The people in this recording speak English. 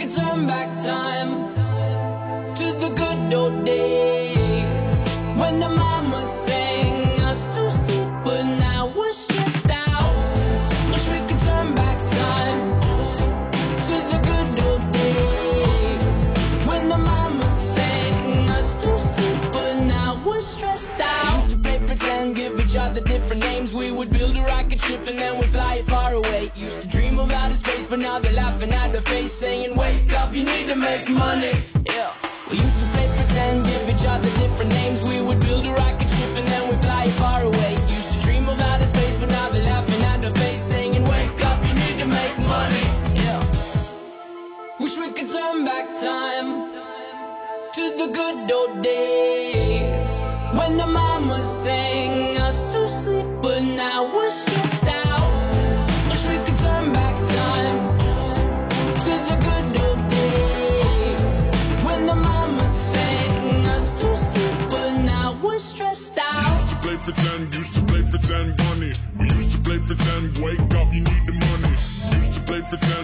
could turn back time to the good old days when the mama sang us to sleep, but now we're stressed out. Wish we could turn back time to the good old days when the mama sang us to sleep, but now we're stressed out. Used to play pretend, give each other different names. We would build a rocket ship and then we'd fly it far away. Used to dream of outer space, but now they're laughing at the face, saying wake up, you need to make money. Yeah. We used to play pretend, give each other different names. We would build a rocket ship and then we'd fly it far away. Used to dream of outer space, but now they're laughing at the face, saying wake up, you need to make money. Yeah. Wish we could turn back time to the good old days when the mama sang us to sleep, but now we're stressed out. Wish we could turn back time to the good old days when the mama sang us to sleep, but now we're stressed out. Used to play pretend, bunny. We used to play pretend, wake up, you need the money. Used to play pretend,